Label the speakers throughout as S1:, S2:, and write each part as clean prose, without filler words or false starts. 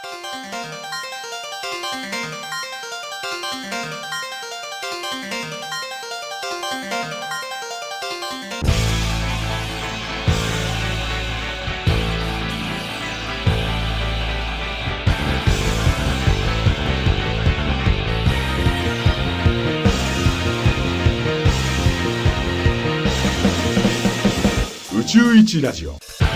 S1: 宇宙一ラジオ。
S2: さ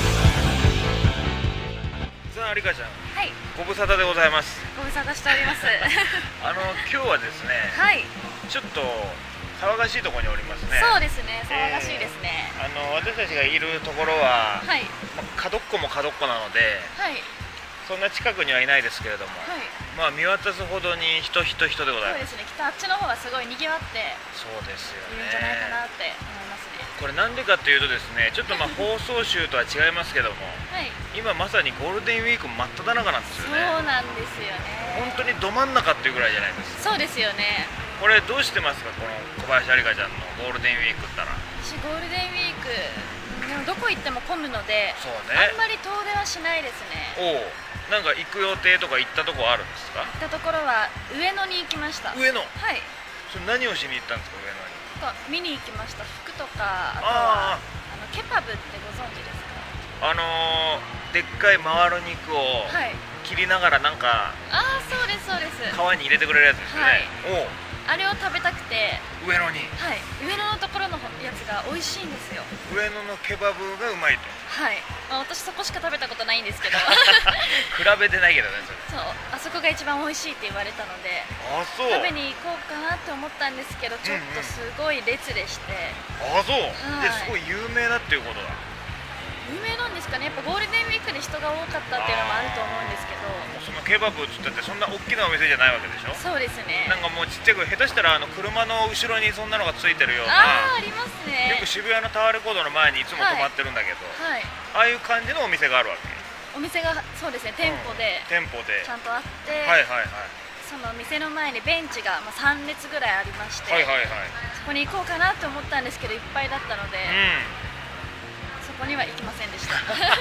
S2: あ、有香ちゃん、
S3: はい、
S2: ご無沙汰でございます。
S3: ご無沙汰しております
S2: 今日はですね、
S3: はい、
S2: ちょっと騒がしいところにおりますね。
S3: そうですね、騒がしいですね。
S2: 私たちがいるところは、
S3: はい、
S2: 角っこも角っこなので、
S3: はい、
S2: そんな近くにはいないですけれども、
S3: はい、
S2: まあ見渡すほどに人でございます。
S3: そうですね、きっとあっちの方はすごい賑わって
S2: そうですよね。
S3: いるんじゃないかなって思いますね。
S2: これなんでかというとですね、ちょっと放送週とは違いますけども、
S3: はい、
S2: 今まさにゴールデンウィーク真っ只中なんですよね。
S3: そうなんですよね。
S2: 本当にど真ん中っていうぐらいじゃないですか。
S3: そうですよね。
S2: これどうしてますか、この小林有香ちゃんのゴールデンウィークったら。
S3: 私ゴールデンウィークでもどこ行っても混むので、
S2: そうね、
S3: あんまり遠出はしないですね。
S2: おお、なんか行く予定とか行ったとこあるんですか？
S3: 行ったところは上野に行きました。
S2: 上野。
S3: はい。
S2: それ何をしに行ったんですか、上野に。
S3: 見に行きました。服とか、あとはケパブってご存知ですか？
S2: でっかい回る肉を切りながらなんか、
S3: そうですそうです。
S2: 皮に入れてくれるやつですね。はい、
S3: あれを食べたくて
S2: 上野に。
S3: はい、上野のところのやつが美味しいんですよ。
S2: 上野のケバブがうまいと。
S3: はい、私そこしか食べたことないんですけど
S2: 比べてないけどね、それ。
S3: そう、あそこが一番美味しいって言われたので、
S2: そう
S3: 食べに行こうかなって思ったんですけど、ちょっとすごい列でして、
S2: そう、ですごい有名だっていうことだ。
S3: 有名なんですかね。やっぱゴールデンウィークで人が多かったっていうのもあると思うんですけど。
S2: そのケバブっつったってそんな大きなお店じゃないわけでしょ。
S3: そうですね。
S2: なんかもうちっちゃく、下手したら車の後ろにそんなのがついてるような。
S3: ありますね。
S2: よく渋谷のタワーレコードの前にいつも止まってるんだけど、
S3: はい、
S2: ああいう感じのお店があるわけ。
S3: お店がそうですね、店舗でちゃんとあって、
S2: はいはいはい、
S3: その店の前にベンチが3列ぐらいありまして、
S2: はいはいはい、
S3: そこに行こうかなと思ったんですけどいっぱいだったので、そこには行きませんでした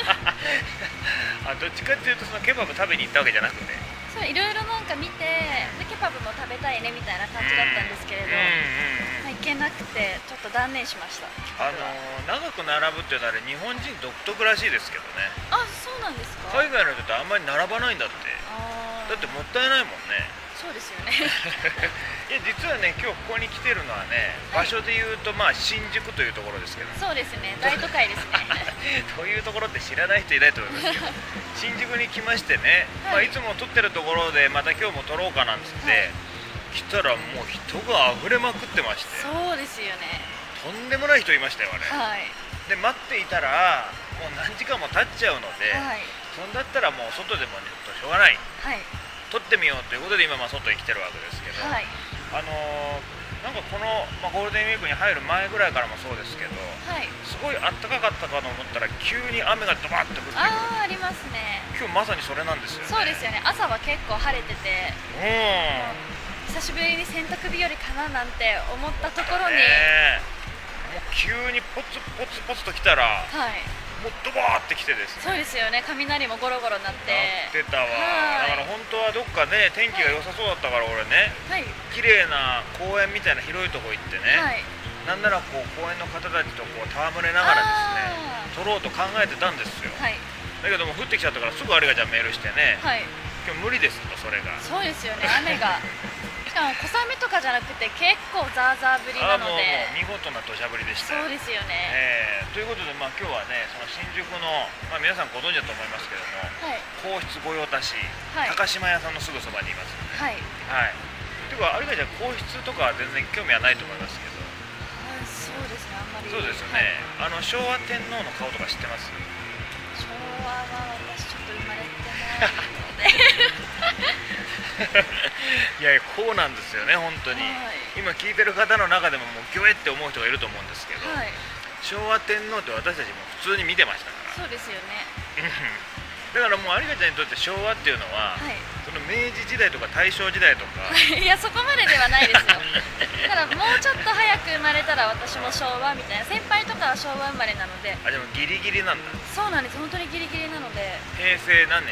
S2: どっちかっていうとそのケバブ食べに行ったわけじゃなくて、
S3: そういろいろなんか見て、でケバブも食べたいねみたいな感じだったんですけれど、行けなくてちょっと断念しました。
S2: 長く並ぶっていうのは日本人独特らしいですけどね。
S3: そうなんですか？
S2: 海外の人ってあんまり並ばないんだって。だってもったいないもんね。
S3: そうですよね
S2: いや実はね、今日ここに来てるのはね、場所でいうと新宿というところですけど、
S3: そうですね、大都会ですね
S2: というところって知らない人いないと思いますけど新宿に来ましてね、いつも撮ってるところでまた今日も撮ろうかなんつって、来たらもう人が溢れまくってまして、
S3: そうですよね、
S2: とんでもない人いましたよあれ。で待っていたらもう何時間も経っちゃうので、そんだったらもう外でもねしょうがない、撮ってみようということで今外に来てるわけですけど、なんかこの、ゴールデンウィークに入る前ぐらいからもそうですけど、すごい暖かかったかと思ったら急に雨がドバッと降ってくる。
S3: ありますね。
S2: 今日まさにそれなんですよね。
S3: そうですよね、朝は結構晴れてて、久しぶりに洗濯日和かななんて思ったところに、もう
S2: 急にポツポツポツと来たら、もうドバーって来てですね。
S3: そうですよね、雷もゴロゴロ鳴って
S2: たわ。だから本当はどっかね天気が良さそうだったから俺ね、綺麗な公園みたいな広いとこ行ってね、なんならこう公園の方たちとこう戯れながらですね撮ろうと考えてたんですよ。だけども降ってきちゃったからすぐ有香ちゃんメールしてね、今日無理ですと。それが
S3: そうですよね、雨がしかも小雨とかじゃなくて結構ザーザー降りなので、
S2: もう見事な土砂降りでした。
S3: そうですよね、
S2: ということで今日はね、その新宿の、皆さんご存知だと思いますけども、皇室御用達、高島屋さんのすぐそばにいます。というか有香ちゃん皇室とかは全然興味はないと思いますけど。
S3: そうですね、あんまり。そうです
S2: よね、昭和天皇の顔とか知ってます？
S3: 昭和は私ちょっと生まれてないので
S2: いやこうなんですよね本当に、今聞いてる方の中でももうギョエって思う人がいると思うんですけど、昭和天皇って私たちも普通に見てましたから。
S3: そうですよね
S2: だからもう有香ちゃんにとって昭和っていうのは、その明治時代とか大正時代とか
S3: いやそこまでではないですよただもうちょっと早く生まれたら私も昭和みたいな、先輩とかは昭和生まれなので。
S2: でもギリギリなんだ。
S3: そうなんです、本当にギリギリなので。
S2: 平成何年？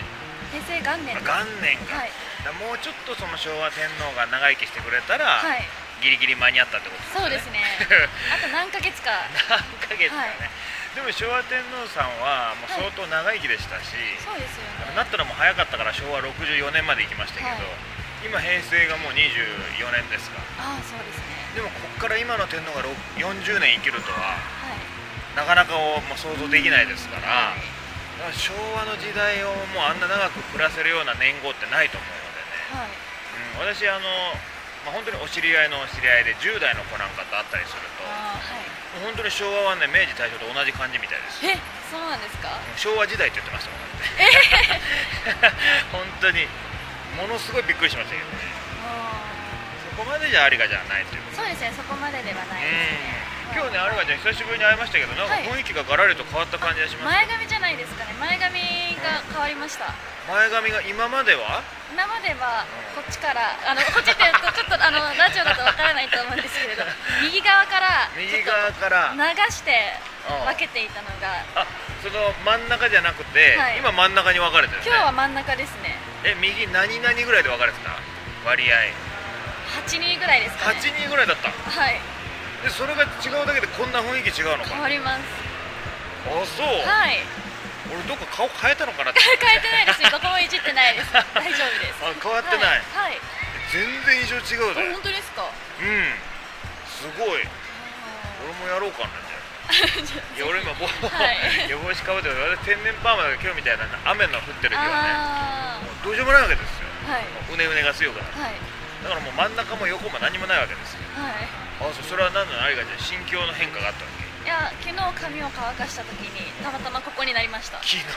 S3: 平成元年です。
S2: 元年か、はい、だもうちょっとその昭和天皇が長生きしてくれたら、はい、ギリギリ間に合ったってことですね。
S3: そうですねあと何ヶ月か
S2: 何ヶ月かね、はい、でも昭和天皇さんはもう相当長生きでしたし、
S3: はい、そうですよね。
S2: なったらもう早かったから昭和64年まで行きましたけど、はい、今平成がもう24年ですか。
S3: ああそうですね。
S2: でもここから今の天皇が40年生きるとは、はい、なかなかもう想像できないですから、はい、だから昭和の時代をもうあんな長く暮らせるような年号ってないと思うのでね、はい、私本当にお知り合いのお知り合いで10代の子なんかと会ったりすると、はい、本当に昭和はね明治大正と同じ感じみたいです。
S3: そうなんですか。
S2: 昭和時代って言ってましたもんね本当にものすごいびっくりしましたけどね。そこまでじゃ有賀じゃないという。
S3: そうですね、そこまでではないですね。
S2: 今日ね有賀ちゃん久しぶりに会いましたけど、なんか雰囲気がガラリと変わった感じがします。
S3: 前髪じゃないですかね。前髪が変わりました。
S2: 前髪が今までは
S3: こっちからこっちって言うとちょっとラジオだとわからないと思うんですけれど右側から流して分けていたのが、
S2: その真ん中じゃなくて、はい、今真ん中に分かれてるね。
S3: 今日は真ん中ですね。
S2: 右何々ぐらいで分かれてた割合
S3: 8人ぐらいですかね。
S2: 8人ぐらいだった。
S3: はい。
S2: でそれが違うだけでこんな雰囲気違うのか。
S3: 変わります。
S2: あ、そう。
S3: はい。
S2: 俺どっか顔変えたのかなって
S3: 変えてないです。どこもいじってないです。大丈夫です。
S2: 変わってない。
S3: はい。
S2: 全然印象違うね。
S3: 本当ですか。
S2: すごい。俺もやろうかなじゃあ。いや俺今帽子かぶってる。私天然パーマだけど今日みたいな雨の降ってる日はね、どうしようもないわけですよ。うねうねが強くなる。だからもう真ん中も横も何もないわけですよ。それは何なの有賀ちゃん、心境の変化があったわけ。
S3: いや、昨日髪を乾かした時にたまたまここになりました。
S2: 昨日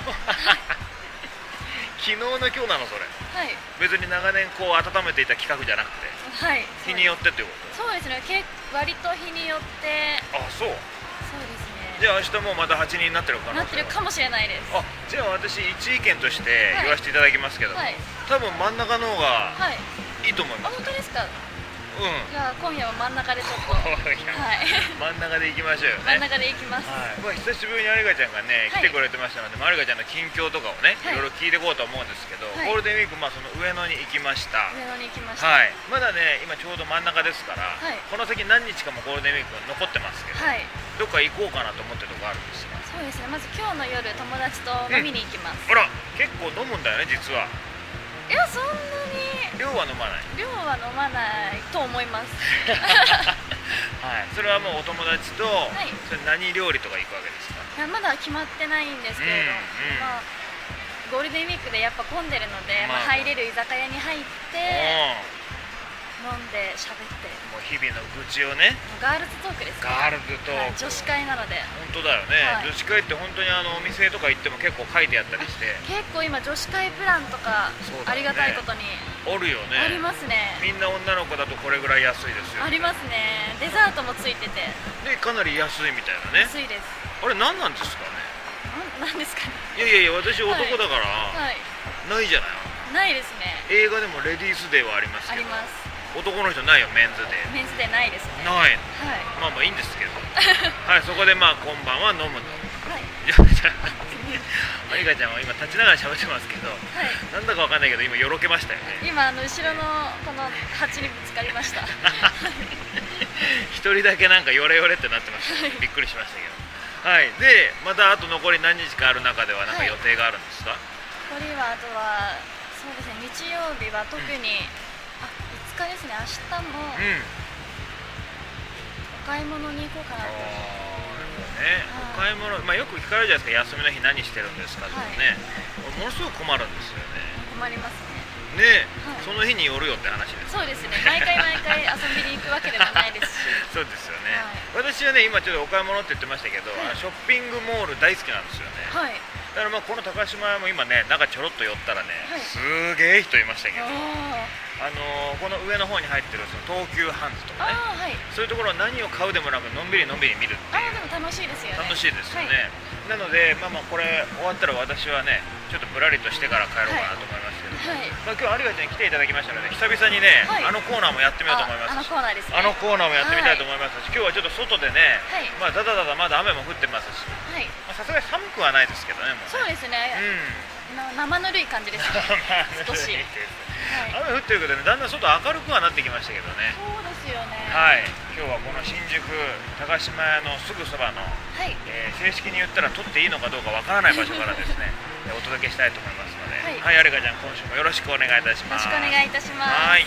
S2: 昨日の今日なのそれ。はい。別に長年こう温めていた企画じゃなくて、はい、日によってってこと。
S3: そうですね、割と日によって。
S2: そう。そうですね。じゃあ明日もまた8人になってるかな。
S3: なってるかもしれないです。
S2: じゃあ私一意見として言わせていただきますけど、多分真ん中の方がいいと思います。
S3: 本当ですか。じゃあ今夜は真ん中でちょっと真
S2: ん中で行きましょうよね。
S3: 真ん中で行きます。
S2: 久しぶりに有賀ちゃんがね来てくれてましたので、有賀ちゃんの近況とかをねいろいろ聞いていこうと思うんですけど、ゴールデンウィークその上野に行きました。まだね今ちょうど真ん中ですから、この先何日かもゴールデンウィーク残ってますけど、どっか行こうかなと思ってるとこあるんですが。
S3: そうですね、まず今日の夜友達と飲みに行きます。
S2: あら、結構飲むんだよね実は。
S3: いや、そんなに
S2: 量は飲まない。
S3: 量は飲まないと思います
S2: はい、それはもうお友達と、それ何料理とか行くわけですか。
S3: いや、まだ決まってないんですけれど、ゴールデンウィークでやっぱ混んでるので、入れる居酒屋に入って飲んで喋って、
S2: もう日々の愚痴をね。
S3: ガールズトークですか。
S2: ガールズトーク、
S3: 女子会なので。
S2: 本当だよね、女子会って本当にお店とか行っても結構書いてあったりして、
S3: 結構今女子会プランとかありがたいことに
S2: あるよね。
S3: ありますね。
S2: みんな女の子だとこれぐらい安いですよ。
S3: ありますね。デザートもついてて
S2: でかなり安いみたいなね。
S3: 安いです。
S2: あれ何なんですかね。
S3: 何ですかね。
S2: いや私男だからないじゃない。ないですね。映画でもレディースデーはありますけど、あります。男の人ないよ。メンズデー。
S3: メンズデーないですね。
S2: ない。まあいいんですけどそこで今晩は飲むと。有賀ちゃんは今立ちながら喋ってますけど、なんだかわかんないけど今よろけましたよね。
S3: 今後ろのこの鉢にぶつかりました
S2: 一人だけなんかヨレヨレってなってました。びっくりしましたけど。でまたあと残り何日かある中では何か予定があるんですか。
S3: 残りはあとはそうですね、日曜日は特に5日ですね。明日もお買い物に行こうかなと。お買い物、よく聞かれるじゃないですか、休みの日何してるんですかとかね。ものすごく困るんですよね。 困りますね。
S2: その日によるよって話です。
S3: そうですね、毎回遊びに行くわけでもないですし
S2: そうですよね。私はね今ちょっとお買い物って言ってましたけど、ショッピングモール大好きなんですよね。だからこの高島屋も今ね中ちょろっと寄ったらね、すげえ人いましたけど、この上の方に入ってるその東急ハンズとかね、そういうところは何を買うでもなくのんびり見るっていう。で
S3: も楽しいですよね。
S2: 楽しいですよね。なのでこれ終わったら私はねちょっとぶらりとしてから帰ろうかなと思いますけど、今日有賀ちゃんに来ていただきましたので、久々にねあのコーナーもやってみようと思います。あのコーナーですね。あのコーナーもやってみたいと思いますし、今日はちょっと外でね、だだまだ雨も降ってますし、さすがに寒くはないですけどね。もう
S3: そうですね。 生ぬるい感じですね。少し。
S2: 雨降ってるけどね、だんだん外明るくはなってきましたけどね。
S3: そうですよね。
S2: はい。今日はこの新宿高島屋のすぐそばの、正式に言ったら撮っていいのかどうかわからない場所からですねお届けしたいと思いますので、はい、アレカちゃん今週もよろしくお願いいたします。
S3: よろしくお願いいたします。
S2: はい。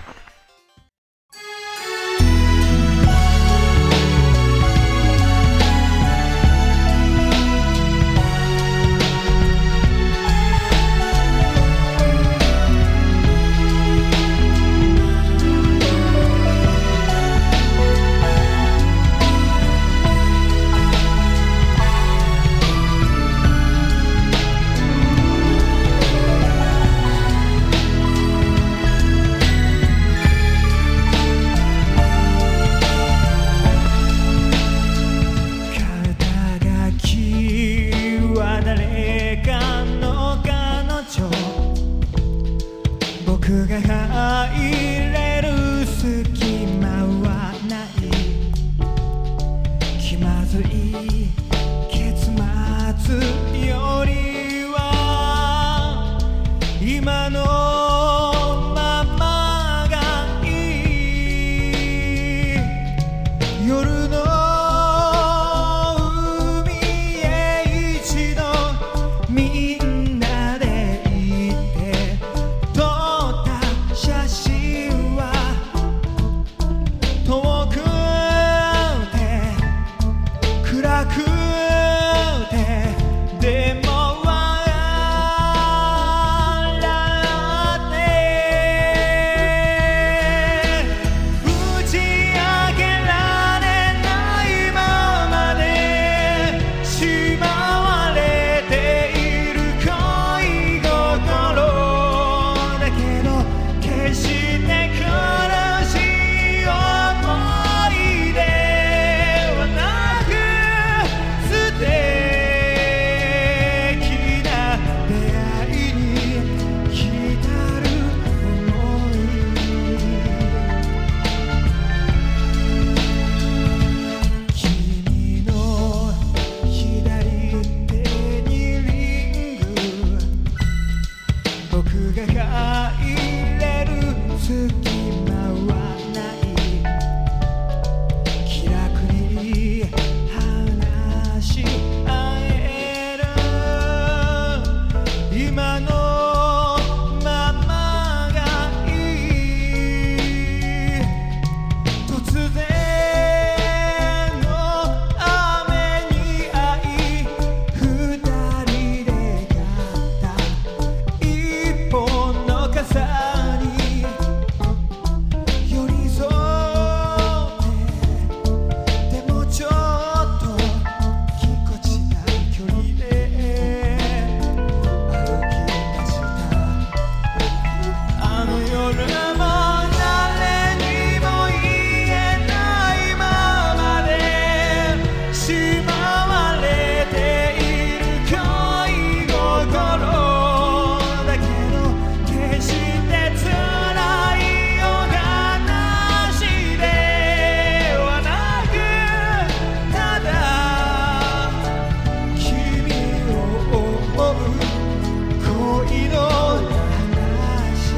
S4: 僕が入れる隙間はない気まずい結末よりは今のままがいい夜の海へ一度みんなで行って撮った写真は遠くて暗くてでも笑って打ち明けられないままでしまわれている恋心だけど決して苦しい思い出はなく素敵な出会いに浸る想い君の左手にリング僕が入れる隙間はない気楽に話し合える今のままがいい突然の雨に遭い二人で買った一本の傘に寄り添ってでもちょっとぎこちない距離で歩き出したあの夜も誰にも言えないままでしまわれている恋心だけど決して辛いお話ではなくただ君を思う恋の話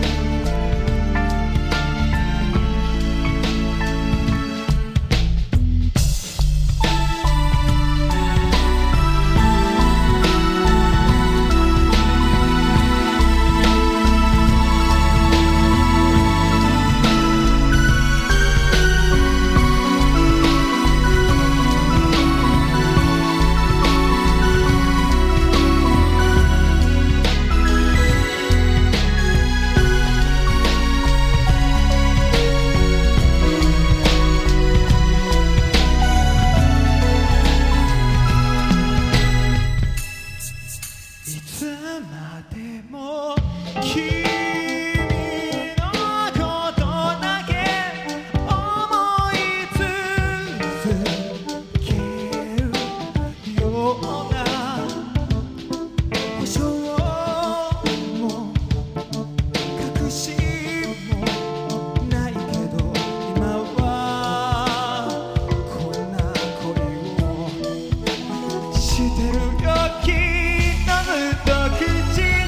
S4: いつまでも君のことだけ思い続けるような保証も隠しもないけど今はこんな恋をしてるよきっとずっと口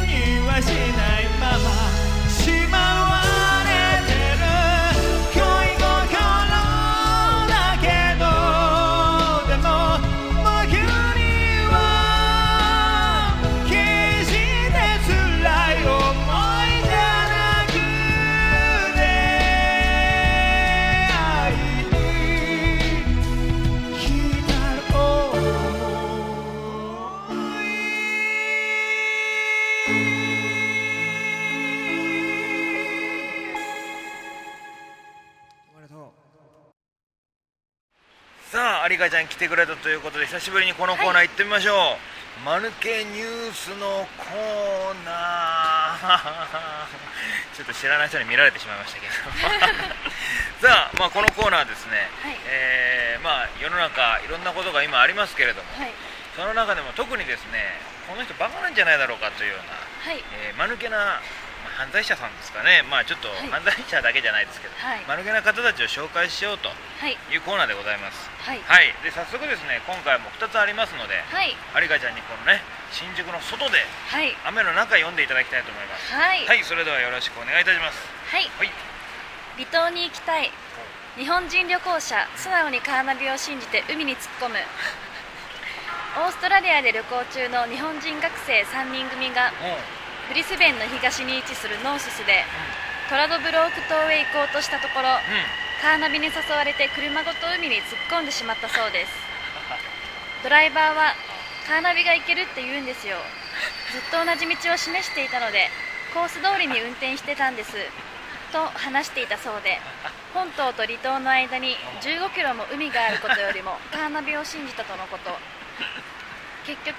S2: 有香ちゃん来てくれたということで久しぶりにこのコーナー行ってみましょう、マヌケニュースのコーナーちょっと知らない人に見られてしまいましたけどさあ、このコーナーですね、世の中いろんなことが今ありますけれども、その中でも特にですねこの人バカなんじゃないだろうかというような、間抜けな犯罪者さんですかね、ちょっと犯罪者だけじゃないですけど、間抜けな方たちを紹介しようというコーナーでございます。で早速ですね、今回も2つありますので、有香ちゃんにこのね新宿の外で、雨の中読んでいただきたいと思います。それではよろしくお願いいたします。
S3: 離島に行きたい。日本人旅行者素直にカーナビを信じて海に突っ込む。オーストラリアで旅行中の日本人学生3人組がブリスベンの東に位置するノーススでトラドブローク島へ行こうとしたところ、カーナビに誘われて車ごと海に突っ込んでしまったそうです。ドライバーはカーナビが行けるって言うんですよ、ずっと同じ道を示していたのでコース通りに運転してたんですと話していたそうで、本島と離島の間に15キロも海があることよりもカーナビを信じたとのこと。結局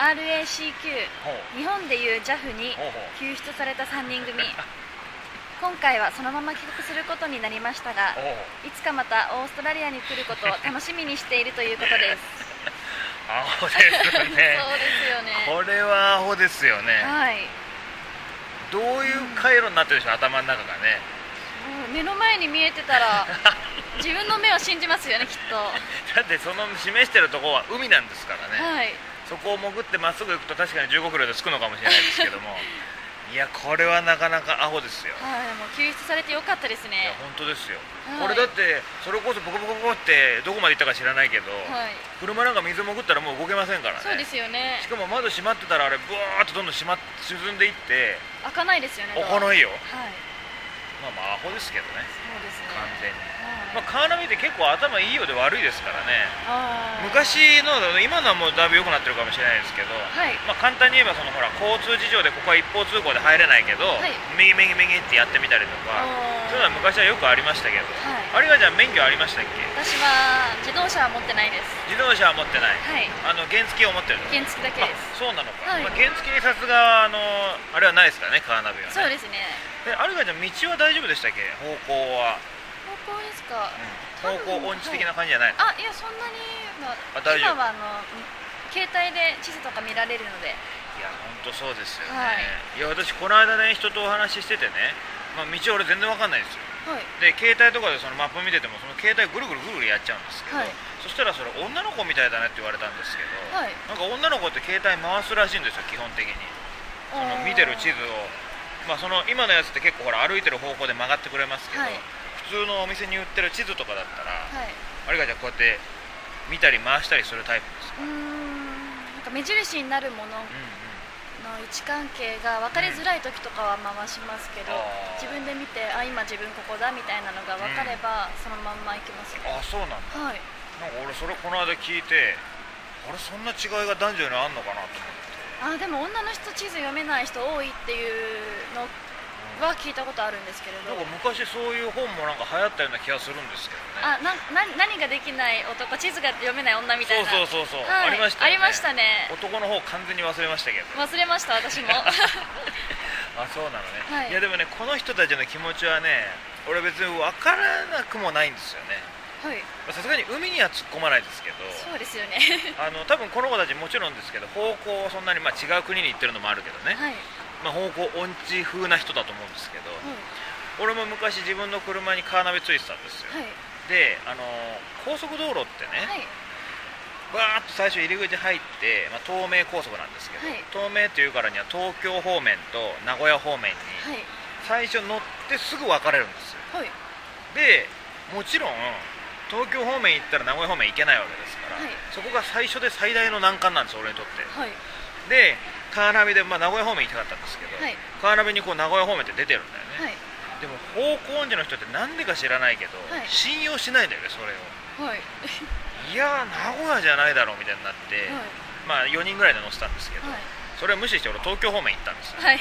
S3: RACQ 日本でいう JAF に救出された3人組。今回はそのまま帰国することになりましたが、いつかまたオーストラリアに来ることを楽しみにしているということです。
S2: アホですね
S3: そうですよね。
S2: これはアホですよね。どういう回路になってるでしょう、頭の中がね。
S3: 目の前に見えてたら自分の目を信じますよね、きっと。
S2: だってその示してるところは海なんですからね、そこを潜ってまっすぐ行くと確かに15キロで着くのかもしれないですけどもいやこれはなかなかアホですよ。
S3: もう救出されてよかったですね。
S2: いや本当ですよ、これだってそれこそボコボコボコってどこまで行ったか知らないけど、車なんか水潜ったらもう動けませんからね。
S3: そうですよね。
S2: しかも窓閉まってたらあれブワーッとどんどん沈んでいって
S3: 開かないですよね。
S2: 開かないよ。アホですけどね。
S3: そうですね、
S2: 完全に。カーナビって結構頭いいようで悪いですからね。昔の今のはもうだいぶ良くなってるかもしれないですけど、簡単に言えばそのほら交通事情でここは一方通行で入れないけど、右右右ってやってみたりとか、そういうのは昔はよくありましたけど、有香ちゃん免許ありましたっけ？
S3: 私は自動車は持ってないです。
S2: 自動車は持ってない。原付を持ってる。
S3: 原付だけです。
S2: そうなのか。原付にさすがあれはないですからね、カーナビはね。
S3: そうですね。
S2: 有香ちゃん道は大丈夫でしたっけ？方向は。
S3: 方向ですか？
S2: 方向音痴的な感じじゃないの？
S3: いやそんなに、
S2: 大丈夫。
S3: 今は携帯で地図とか見られるので。
S2: いや本当そうですよね。いや私この間ね人とお話ししててね、道俺全然わかんないんですよ。で携帯とかでそのマップ見ててもその携帯ぐるぐるぐるぐるやっちゃうんですけど、そしたらそれ女の子みたいだねって言われたんですけど、なんか女の子って携帯回すらしいんですよ基本的に。その見てる地図を。その今のやつって結構ほら歩いてる方向で曲がってくれますけど、普通のお店に売ってる地図とかだったら、有香ちゃんこうやって見たり回したりするタイプですか？
S3: なんか目印になるものの位置関係が分かりづらい時とかは回しますけど、自分で見て今自分ここだみたいなのが分かれば、そのまんま行きますね。
S2: そうなんだ。なんか俺それこの間聞いて、そんな違いが男女にあんのかなと思って。
S3: でも女の人地図読めない人多いっていうのは聞いたことあるんですけれど、
S2: なんか昔そういう本もなんか流行ったような気がするんですけどね。
S3: 何ができない男、地図が読めない女みたいな。
S2: そう、ありましたよね。
S3: ありましたね。
S2: 男の方完全に忘れましたけど。
S3: 忘れました私も
S2: そうなのね。いやでもねこの人たちの気持ちはね俺別に分からなくもないんですよね。さすがに海には突っ込まないですけど。そうですよね多分この子たちもちろんですけど方向そんなに違う国に行ってるのもあるけどね、方向音痴風な人だと思うんですけど、俺も昔自分の車にカーナビついてたんですよ。で高速道路ってね、バーッと最初入り口入って、東名高速なんですけど、東名っていうからには東京方面と名古屋方面に最初乗ってすぐ分かれるんですよ。でもちろん東京方面行ったら名古屋方面行けないわけですから、そこが最初で最大の難関なんです俺にとって。でカーナビで、名古屋方面行きたかったんですけど、カーナビにこう名古屋方面って出てるんだよね。でも方向音痴の人ってなんでか知らないけど、信用しないんだよねそれを。いや名古屋じゃないだろうみたいになって、4人ぐらいで乗せたんですけど、それを無視して俺東京方面行ったんですよ。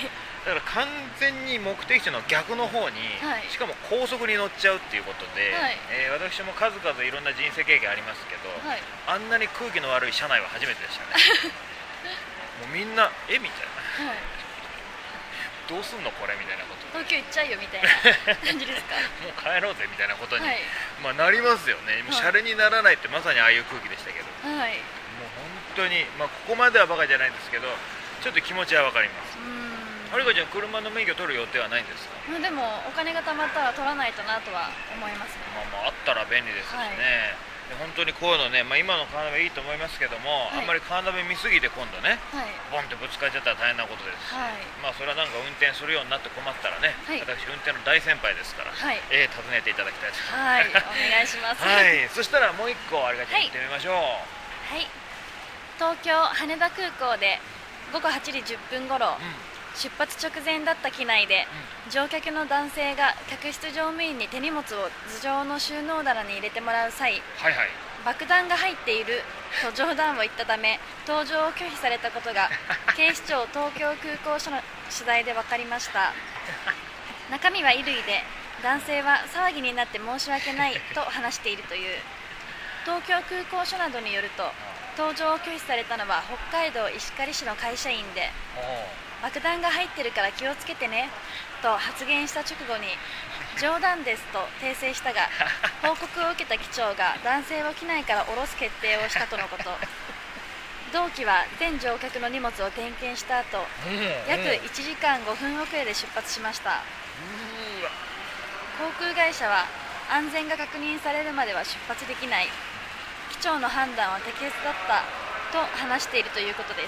S2: だから完全に目的地の逆の方に、しかも高速に乗っちゃうっていうことで、私も数々いろんな人生経験ありますけど、あんなに空気の悪い車内は初めてでしたねもうみんなみたいな、どうすんのこれみたいなこと
S3: 東京行っちゃいよみたいな感じですか
S2: もう帰ろうぜみたいなことに、まあなりますよね。もうシャレにならないってまさにああいう空気でしたけど、もう本当に、まあここまではバカじゃないんですけど、ちょっと気持ちはわかります。はるかちゃん、車の免許取る予定はないんですか？
S3: でもお金が貯まったら取らないとなとは思いますね。
S2: あったら便利ですしね、本当にこういうのね、まあ、今のカーナビいいと思いますけども、あんまりカーナビ見すぎて今度ね、ボンってぶつかっちゃったら大変なことですし、まあそれはなんか運転するようになって困ったらね、私運転の大先輩ですから、訪ねていただきたいです。
S3: お願いします
S2: そしたらもう一個あれがちゃん行ってみましょう。
S3: 東京羽田空港で午後8時10分ごろ、出発直前だった機内で、乗客の男性が客室乗務員に手荷物を頭上の収納棚に入れてもらう際、爆弾が入っていると冗談を言ったため搭乗を拒否されたことが警視庁東京空港署の取材で分かりました。中身は衣類で、男性は騒ぎになって申し訳ないと話しているという。東京空港署などによると、搭乗を拒否されたのは北海道石狩市の会社員で、爆弾が入ってるから気をつけてねと発言した直後に、冗談ですと訂正したが、報告を受けた機長が男性を機内から降ろす決定をしたとのこと。同機は全乗客の荷物を点検した後、約1時間5分遅れで出発しました。航空会社は安全が確認されるまでは出発できない、機長の判断は適切だったと話しているということです。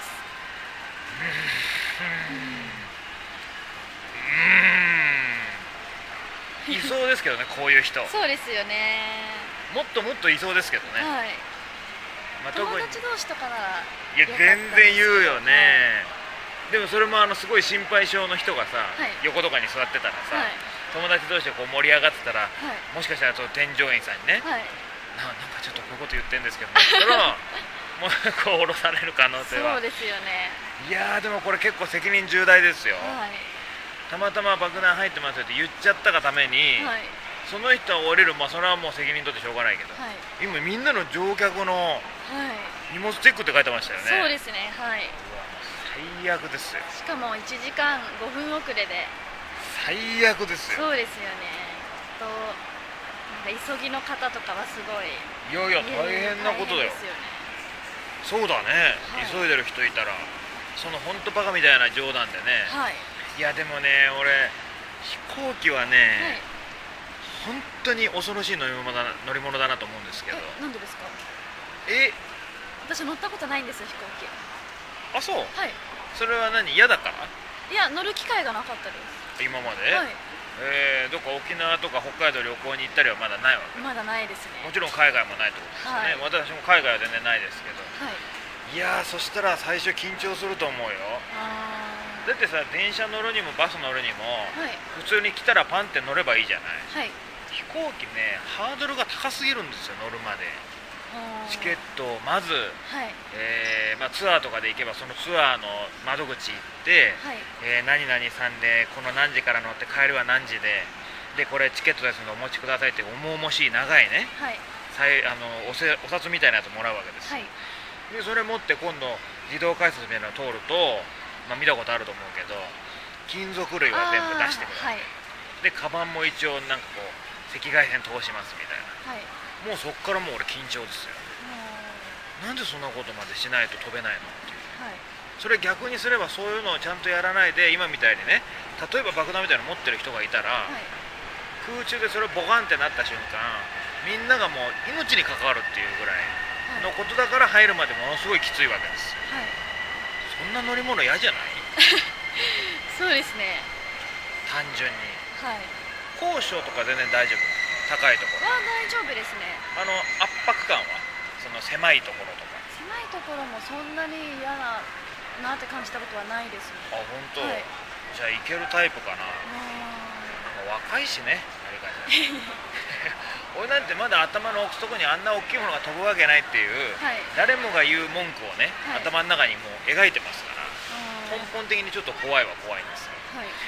S2: いそうですけどね、こういう人。
S3: そうですよね。
S2: もっともっといそうですけどね。
S3: 友達同士とかなら
S2: いや全然言うよね。でもそれもすごい心配性の人がさ、横とかに座ってたらさ、友達同士でこう盛り上がってたら、もしかしたら添乗員さんにね、なんかちょっとこういうこと言ってんですけどね、それはもうこう降ろされる可能性は。
S3: そうですよね。
S2: いやでもこれ結構責任重大ですよ。たまたま爆弾入ってますよって言っちゃったがために、その人は降りる、それはもう責任取ってしょうがないけど、今みんなの乗客の荷物チェックって書いてましたよね。
S3: そうですね。
S2: 最悪ですよ。
S3: しかも1時間5分遅れで。
S2: 最悪ですよ。
S3: そうですよね。なんか急ぎの方とかはすごい。
S2: いやいや大変なことだよ。そうだね、急いでる人いたら、その本当バカみたいな冗談でね。いやでもね、俺飛行機はね、本当に恐ろしい乗り物だなと思うんですけど。
S3: なんでですか？私乗ったことないんですよ、飛行機。
S2: あ、そう。それは何、嫌だから？
S3: いや、乗る機会がなかったです。
S2: 今まで？どっか沖縄とか北海道旅行に行ったりはまだないわけ？ま
S3: だないですね。
S2: もちろん海外もないってことですね。私も海外は全然ないですけど、いやそしたら最初緊張すると思うよ。だってさ、電車乗るにもバス乗るにも、普通に来たらパンって乗ればいいじゃない。飛行機ね、ハードルが高すぎるんですよ、乗るまで。チケットをまず、ツアーとかで行けばそのツアーの窓口行って、何々さんでこの何時から乗って帰るは何時で、これチケットですのでお持ちくださいって重々しい長いね、お札みたいなやつもらうわけです。でそれ持って今度自動改札みたいなのを通ると、見たことあると思うけど、金属類は全部出してくれる、でカバンも一応なんかこう赤外線通しますみたいな、もうそっからもう俺緊張ですよ。なんでそんなことまでしないと飛べないのっていう、それ逆にすればそういうのをちゃんとやらないで、今みたいにね、例えば爆弾みたいなの持ってる人がいたら、空中でそれボカンってなった瞬間、みんながもう命に関わるっていうぐらいのことだから入るまでものすごいきついわけですよ。そんな乗り物嫌じゃない？
S3: そうですね。
S2: 単純に。高所とか全然大丈夫？高いところ
S3: は大丈夫ですね。
S2: 圧迫感はその狭いところとか。
S3: 狭いところもそんなに嫌なって感じたことはないですね。
S2: あ、本当。じゃあいけるタイプかな。若いしね、あれかね。俺なんてまだ頭の奥底にあんな大きいものが飛ぶわけないっていう、誰もが言う文句をね、頭の中にもう描いてますから、根本的にちょっと怖いは怖いんですよ。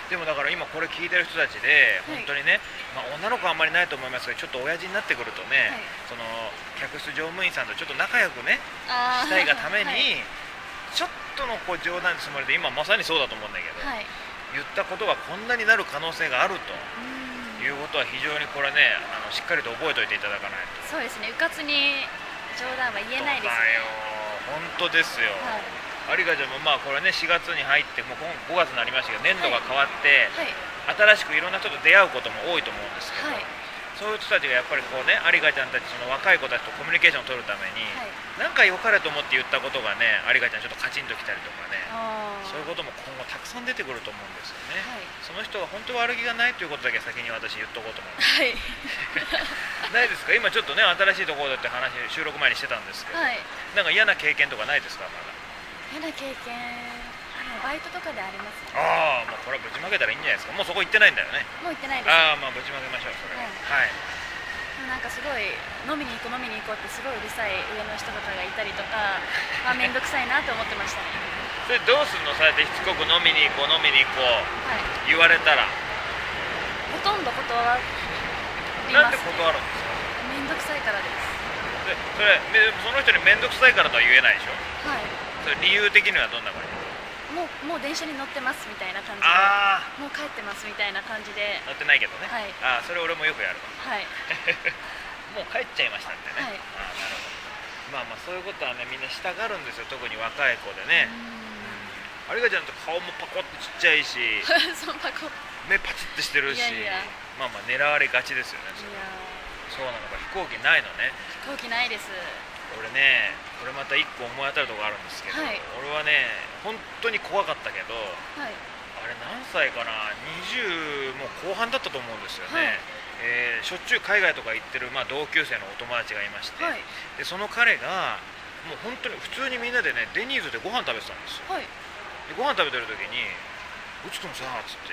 S2: でもだから今これ聞いてる人たちで本当にね、女の子はあんまりないと思いますけど、ちょっと親父になってくるとね、その客室乗務員さんとちょっと仲良くねしたいがために、ちょっとのこう冗談のつもりで、今まさにそうだと思うんだけど、言ったことがこんなになる可能性があるということは非常にこれね、しっかりと覚えておいていただかないと。
S3: そうですね、うかつに冗談は言えないですね。
S2: 本当ですよ。有香ちゃんもこれね、4月に入ってもう5月になりましたけど、年度が変わって、新しくいろんな人と出会うことも多いと思うんですけど、そういう人たちがやっぱりこうね、有香ちゃんたち、その若い子たちとコミュニケーションを取るために、なんか良かれと思って言ったことがね、有香ちゃんちょっとカチンときたりとかね、そういうことも今後たくさん出てくると思うんですよね。その人が本当は悪気がないということだけ先に私言っとこうと思います。ないですか？今ちょっとね、新しいところでって話、収録前にしてたんですけど、なんか嫌な経験とかないですか？まだ
S3: 嫌な経験、バイトとかでありますね。
S2: もうこれはぶちまけたらいいんじゃないですか。もうそこ行ってないんだよね。
S3: もう行ってないです。
S2: ぶちまけましょう、それは。
S3: なんかすごい飲みに行こうってすごいうるさい上の人とかがいたりとか、面倒くさいなと思ってましたね。
S2: それどうすんの？そうやってしつこく飲みに行こう言われたら
S3: ほとんど断りますね。
S2: なんで断るんですか？
S3: 面倒くさいからです。
S2: その人に面倒くさいからとは言えないでしょ。それ理由的にはどんな感じ？
S3: もう電車に乗ってますみたいな感じで、もう帰ってますみたいな感じで。
S2: 乗ってないけどね。それ俺もよくやるわ。もう帰っちゃいましたってね。なるほど。そういうことはね、みんなしたがるんですよ、特に若い子でね。有香ちゃんと顔もパコってちっちゃいし目パチッとしてるし、狙われがちですよね。そうなのか。飛行機ないのね。
S3: 飛行機ないです。
S2: 俺ね、これまた1個思い当たるところあるんですけど、俺はね、本当に怖かったけど、あれ何歳かな、20もう後半だったと思うんですよね。しょっちゅう海外とか行ってる、同級生のお友達がいまして、でその彼がもう本当に普通にみんなでね、デニーズでご飯食べてたんですよ。でご飯食べてる時に「うちくんさ」っつって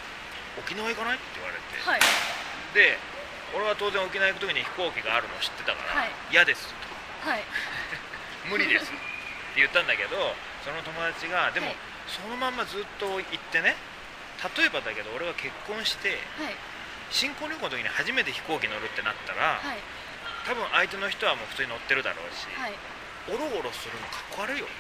S2: 「沖縄行かない？」って言われて、で俺は当然沖縄行く時に飛行機があるのを知ってたから「嫌です」と「無理です」って言ったんだけど、その友達がでもそのまんまずっと行ってね、例えばだけど俺が結婚して新婚旅行の時に初めて飛行機乗るってなったら、多分相手の人はもう普通に乗ってるだろうし、オロオロするのかっこ悪いよ。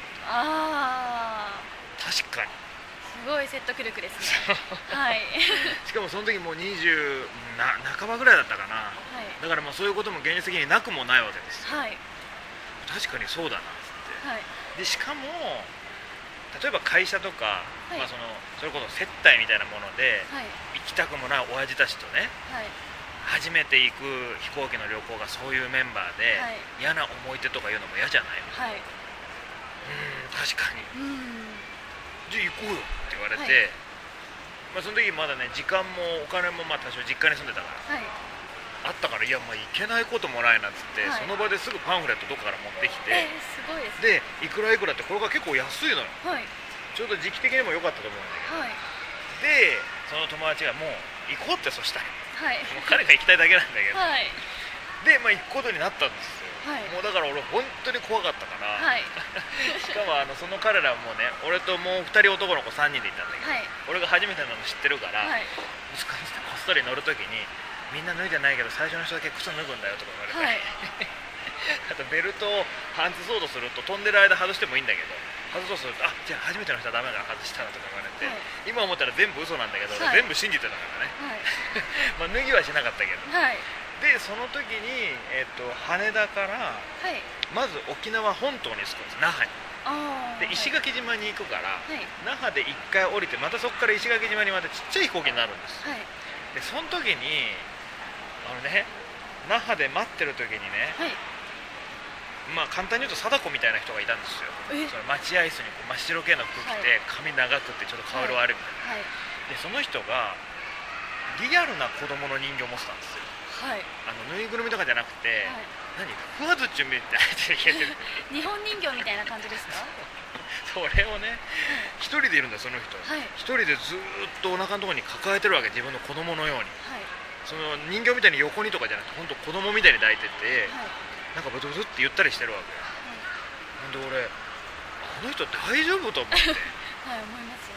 S2: 確かに
S3: すごい説得力ですね。
S2: しかもその時もう20半ばぐらいだったかな。だからそういうことも現実的になくもないわけですよ。確かにそうだなっつって、でしかも例えば会社とか、それこそ接待みたいなもので、行きたくもない親父たちとね、初めて行く飛行機の旅行がそういうメンバーで、嫌な思い出とかいうのも嫌じゃない？確かに。じゃあ行こうよって言われて、その時まだね、時間もお金も多少実家に住んでたから、あったから、いや行けないこともないなっつって、その場ですぐパンフレットどっかから持ってきて、
S3: すごいです。
S2: でいくらいくらって、これが結構安いのよ。ちょうど時期的にも良かったと思うんだけど、でその友達がもう行こうって、そしたらもう彼が行きたいだけなんだけど、で行くことになったんですよ。もうだから俺本当に怖かったから、しかもその彼らもね、俺ともう2人男の子3人で行ったんだけど、俺が初めてなの知ってるから、息子にこっそり乗るときに「みんな脱いでないけど最初の人だけ靴脱ぐんだよ」とか言われて、あとベルトを外そうとすると、飛んでる間外してもいいんだけど、外そうとすると「あ、じゃあ初めての人はダメだ、外したら」とか言われて、今思ったら全部嘘なんだけど、全部信じてたからね。脱ぎはしなかったけど、でその時に、羽田から、まず沖縄本島に着くんです、那覇に。で石垣島に行くから、那覇で1回降りて、またそこから石垣島にまたちっちゃい飛行機になるんです。でその時に那覇で待ってる時にね、簡単に言うと貞子みたいな人がいたんですよ。その待合室に真っ白系の服着て、髪長くてちょっと顔色悪いみたいな、でその人がリアルな子供の人形を持ってたんですよ。ぬいぐるみとかじゃなくて、ふわずっちゅみたいな
S3: 日本人形みたいな感じですか？
S2: それをね、一人でいるんだよ、その人。一人でずっとお腹のところに抱えてるわけ、自分の子供のように。その人形みたいに横にとかじゃなくて、本当子供みたいに抱いてて、なんかブツブツって言ったりしてるわけ。ほんで俺、あの人大丈夫と思って。
S3: 思いますよ。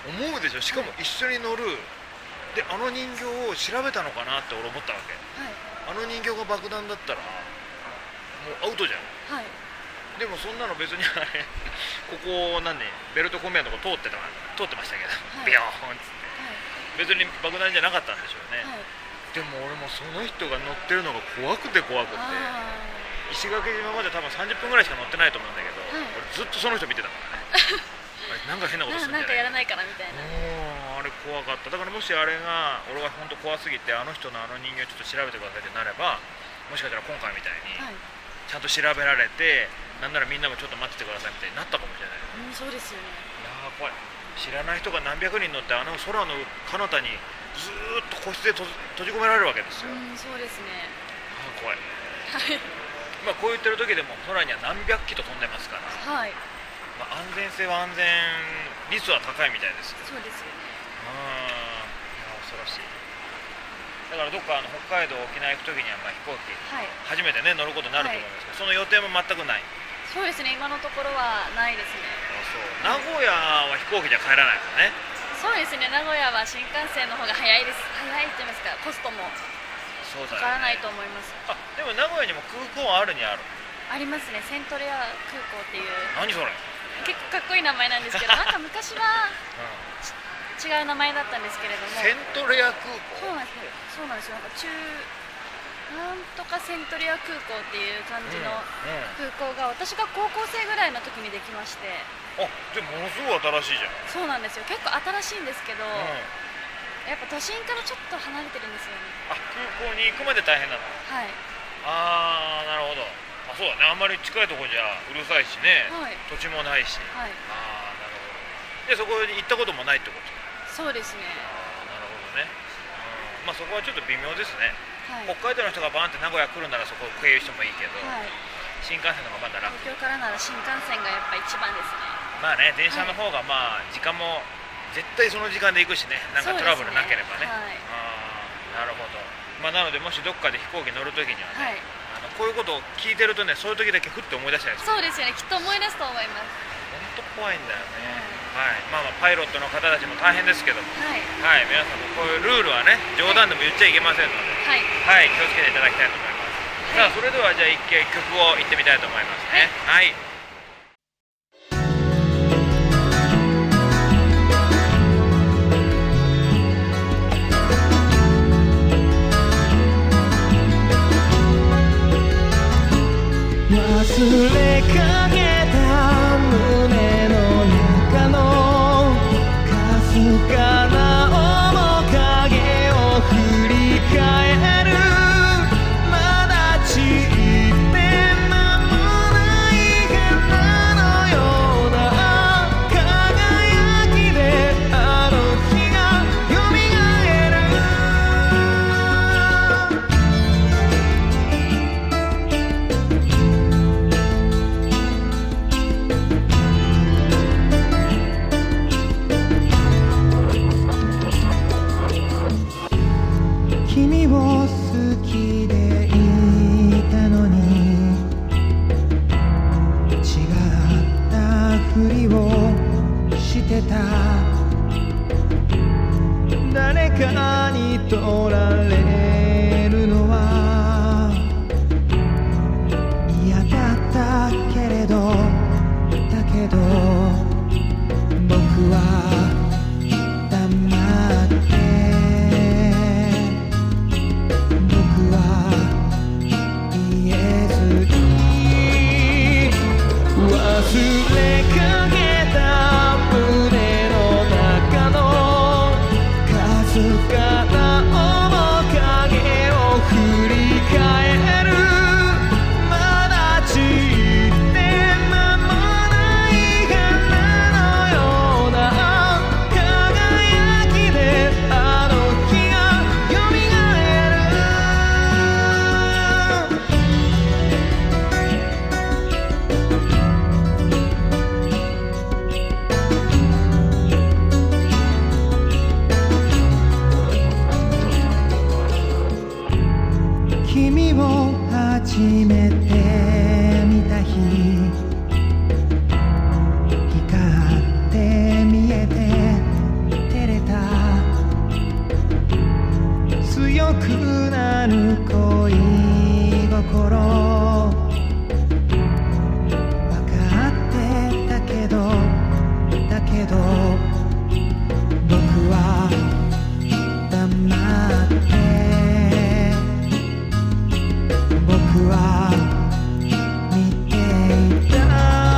S2: 思うでしょ。しかも一緒に乗るで、あの人形を調べたのかなって俺思ったわけ、あの人形が爆弾だったらもうアウトじゃん、でもそんなの別にあれここベルトコンベヤーのとこ通ってましたけど、ビヨーンっつって、別に爆弾じゃなかったんでしょうね、でも俺もその人が乗ってるのが怖くて石垣島まで多分30分ぐらいしか乗ってないと思うんだけど、俺ずっとその人見てたからねあれなんか変なことするんじゃない、
S3: なんかやらないかなみたいな。
S2: あれ怖かった。だからもしあれが俺が本当怖すぎて、あの人のあの人形ちょっと調べてくださいってなれば、もしかしたら今回みたいにちゃんと調べられて、なんならみんなもちょっと待っててくださいみたいになったかもしれない。
S3: そうですよね。
S2: いや怖い。知らない人が何百人乗ってあの空の彼方にずーっと個室で閉じ込められるわけですよ。
S3: そうですね。
S2: 怖いまあこう言ってる時でも空には何百機と飛んでますから、安全性は安全率は高いみたいですけど。
S3: そうですよね。
S2: 恐ろしい。だからどっか北海道沖縄行く時には飛行機、初めてね乗ることになると思うんですけど、その予定も全くない。
S3: そうですね、今のところはないですね。
S2: 名古屋は飛行機じゃ帰らないもんね。
S3: そうですね、名古屋は新幹線の方が早いです。早いって言いますか、コストもかからないと思います。
S2: でも名古屋にも空港はあるにある。
S3: ありますね、セントレア空港っていう。
S2: 何それ。
S3: 結構かっこいい名前なんですけどなんか昔は違う名前だったんですけれども。
S2: セントレア空港。
S3: そうなんですよ。なんかなんとかセントレア空港っていう感じの空港が私が高校生ぐらいの時にできまして。
S2: でものすごい新しいじゃん。
S3: そうなんですよ、結構新しいんですけど、やっぱ都心からちょっと離れてるんですよね。
S2: 空港に行くまで大変なの。なるほど。そうだね、あんまり近いところじゃうるさいしね、土地もないし。なるほど。でそこに行ったこともないってこと。
S3: そうですね。
S2: なるほどね。そこはちょっと微妙ですね。北海道の人がバーンって名古屋来るならそこを経由してもいいけど、新幹線の方がまだ楽。
S3: 東京からなら新幹線がやっぱ一番です
S2: ね。
S3: ね。
S2: 電車の方が時間も絶対その時間で行くしね、なんかトラブルなければね。なるほど。なのでもしどっかで飛行機乗るときにはね、こういうことを聞いてるとね、そういう時だけふって思い出したりする。
S3: そうですよね、きっと思い出すと思います。
S2: 本当怖いんだよね。パイロットの方たちも大変ですけども、皆さんもこういうルールはね、冗談でも言っちゃいけませんので、気をつけていただきたいと思います。さあそれではじゃあ一回曲をいってみたいと思いますね。
S4: 忘れかけた胸の中のかすかな面影を振り返る。まだ散って間もない花のような輝きであの日がよみがえる。君を好きでいたのに違ったふりをしてた。誰かに取られるのは嫌だったけれど僕は黙って言えずに忘れかけた胸の中のかすかな面影くなる恋心分かってたけど僕は黙って僕は見ていた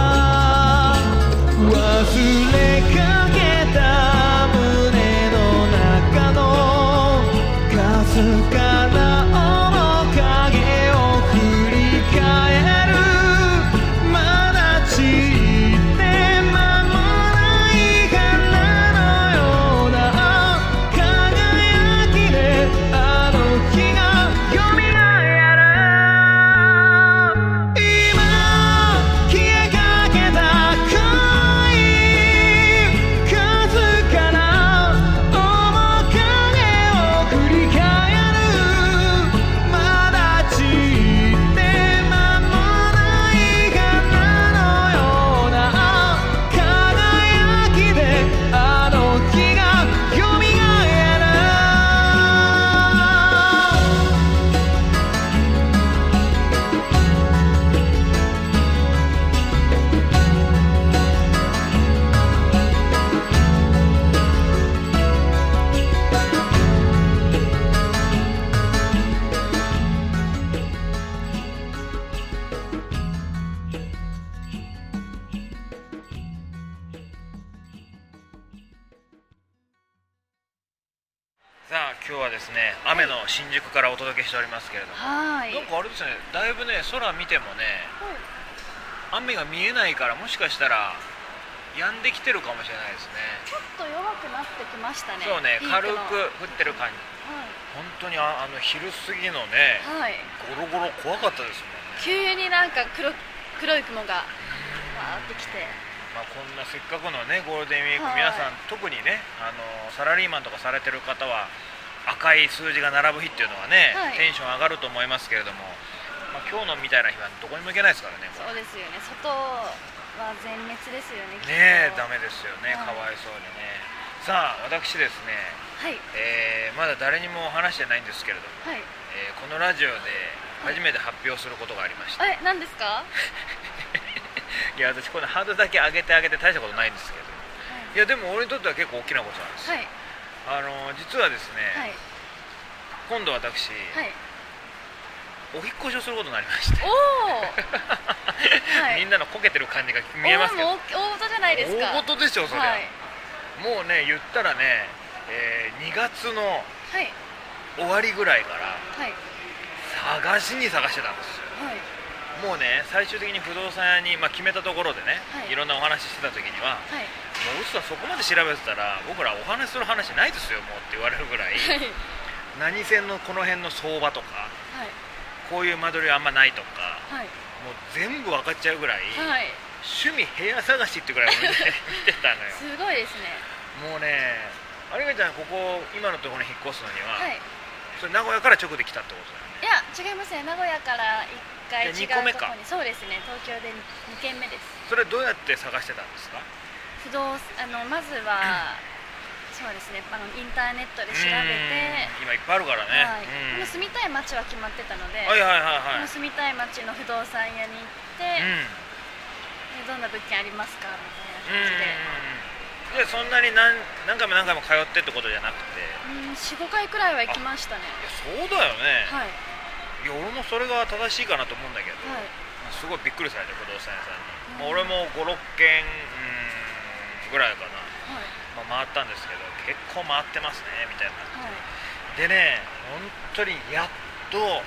S4: 忘れかけた胸の中のかすかな面影を振り返るまだ散って間もない花のような輝きであの日が蘇る今消えかけた恋かすかな面影を振り返るまだ散って間もない花のような輝きであの日が蘇る
S2: さあ今日はですね雨の新宿からお届けしておりますけれども、
S3: はい。
S2: なんかあれですね、だいぶね空見てもね雨が見えないから、もしかしたら止んできてるかもしれないですね。
S3: ちょっと弱くなってきましたね。
S2: そうね、
S3: ピーク
S2: 軽
S3: の
S2: く降ってる感じ。
S3: はい
S2: 本当に昼過ぎのね
S3: はい。
S2: ゴロゴロ怖かったですもんね。
S3: 急になんか黒い雲がわーってきて。
S2: まあ、こんなせっかくのねゴールデンウィーク、
S3: はい
S2: 皆さん特にねサラリーマンとかされてる方は赤い数字が並ぶ日っていうのはね、
S3: はい
S2: テンション上がると思いますけれども、まあ、今日のみたいな日はどこにも行けないですからね。も
S3: そうですよね。外は全滅ですよね。きっと
S2: ねえダメですよね、
S3: はい
S2: かわいそうにね。さあ私ですね、
S3: はい
S2: まだ誰にも話してないんですけれども、
S3: はい。
S2: このラジオで初めて発表することがありました。
S3: 何ですか？
S2: いや私このハードルだけ上げて大したことないんですけど、いやでも俺にとっては結構大きなことなんですよ。
S3: はい
S2: 実はですね、
S3: はい
S2: 今度私、
S3: はい。
S2: お引っ越しをすることになりまして、
S3: おお。はい。
S2: みんなのこけてる感じが見えますけど、
S3: もう大事じゃないですか。
S2: 大事でしょそりゃ、
S3: はい
S2: もうね言ったらね、2月の
S3: はい
S2: 終わりぐらいから
S3: はい
S2: 探してたんですよ。
S3: はい
S2: もうね最終的に不動産屋に、決めたところでね、
S3: はい
S2: いろんなお話ししてた時には、
S3: はい
S2: もううちさんそこまで調べてたら僕らお話しする話ないですよもうって言われるぐらい
S3: はい
S2: 何線のこの辺の相場とか
S3: はい
S2: こういう間取りあんまないとか
S3: はい
S2: もう全部分かっちゃうぐらい、
S3: はい。
S2: 趣味部屋探しっていうぐらい俺見てたのよ。
S3: すごいですね。
S2: もうね有賀ちゃんここ今のところに引っ越すのには、
S3: はい。
S2: それ名古屋から直で来たってことだよね。
S3: いや違いますね。名古屋から一回違う
S2: じゃあ二個目か
S3: ところに。そうですね。東京で2軒目です。
S2: それどうやって探してたんですか？
S3: 不動まずは、そうですね。インターネットで調べて。
S2: 今いっぱいあるからね、
S3: はい、この住みたい町は決まってたので、
S2: はいはいはい
S3: こ
S2: はい、
S3: の住みたい町の不動産屋に行って、でどんな物件ありますかみたいな感じで、
S2: でそんなに何回も通ってってことじゃなくて、
S3: 4,5 回くらいは行きましたね。
S2: いやそうだよね、
S3: はい
S2: いや俺もそれが正しいかなと思うんだけど、
S3: はい
S2: すごいびっくりされて不動産屋さんに、俺も5、6軒ぐらいかな、
S3: はい
S2: 回ったんですけど結構回ってますねみたいな。
S3: はい
S2: でね本当にやっともう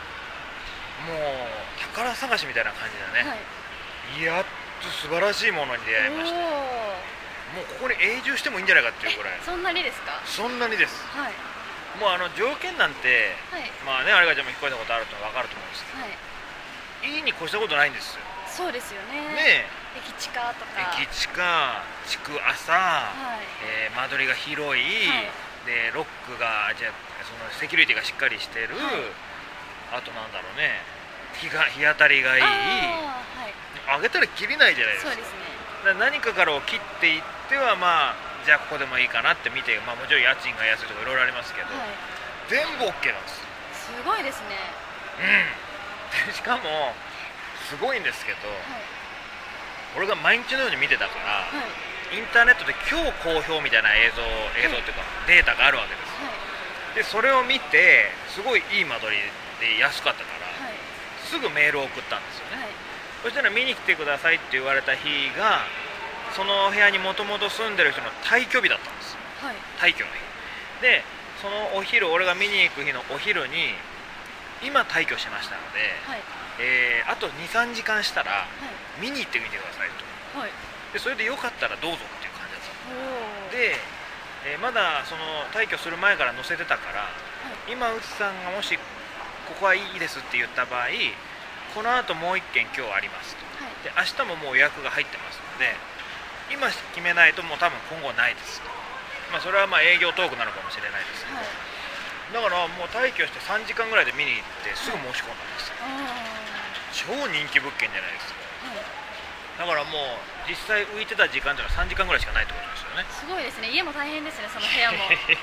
S2: 宝探しみたいな感じだね、
S3: はい
S2: やっと素晴らしいものに出会いました。もうここに永住してもいいんじゃないかっていうぐらい、
S3: そんなにですか？
S2: そんなにです。
S3: はい
S2: もう条件なんて、
S3: はい
S2: まあね有賀ちゃんも引っ越したことあると分かると思うんですけ
S3: はい
S2: ど、いいに越したことないんですよ
S3: そうですよね。
S2: ね
S3: 駅地下とか
S2: 駅地下築浅、
S3: はい
S2: 間取りが広い、
S3: はい
S2: でロックがそのセキュリティがしっかりしてる、
S3: はい
S2: あとなんだろうね日当たりがいい、
S3: はい
S2: 上げたらきりないじゃないですか。
S3: そうですね。
S2: だから何かからを切っていってはじゃあここでもいいかなって見て、もちろん家賃が安いとかいろいろありますけど、
S3: はい
S2: 全部 OK なんです。
S3: すごいですね。
S2: でしかもすごいんですけど、俺が毎日のように見てたから、インターネットで今日好評みたいな映像っていうかデータがあるわけです、でそれを見てすごいいい間取りで安かったから、すぐメールを送ったんですよね、そしたら見に来てくださいって言われた日がその部屋にもともと住んでる人の退去日だったんです、退去の日で、そのお昼、俺が見に行く日のお昼に今退去しましたので、あと 2,3 時間したら見に行ってみてくださいと、でそれでよかったらどうぞっていう感じだったで、まだその退去する前から載せてたから、今内さんがもしここはいいですって言った場合、この後もう1件今日ありますと、で明日ももう予約が入ってますので今決めないともう多分今後ないですと、それは営業トークなのかもしれないですけど、だからもう退去して3時間ぐらいで見に行ってすぐ申し込んだんですよ、超人気物件じゃないですか、だからもう実際浮いてた時間というのは3時間ぐらいしかないってことですよね。
S3: すごいですね。家も大変ですね、その部屋も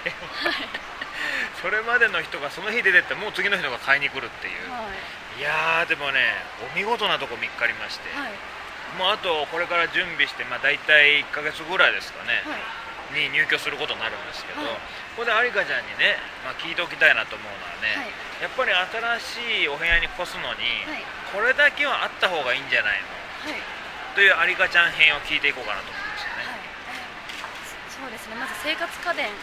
S2: それまでの人がその日出てってもう次の人が買いに来るっていう、いやーでもね、お見事なとこ見っかりまして、もうあとこれから準備して大体1ヶ月ぐらいですかね、に入居することになるんですけど、ここで有香ちゃんにね、聞いておきたいなと思うのはね、やっぱり新しいお部屋に越すのに、これだけはあった方がいいんじゃないの、という有香ちゃん編を聞いていこうかなと思うんですよね。
S3: そうですね、まず生活家電、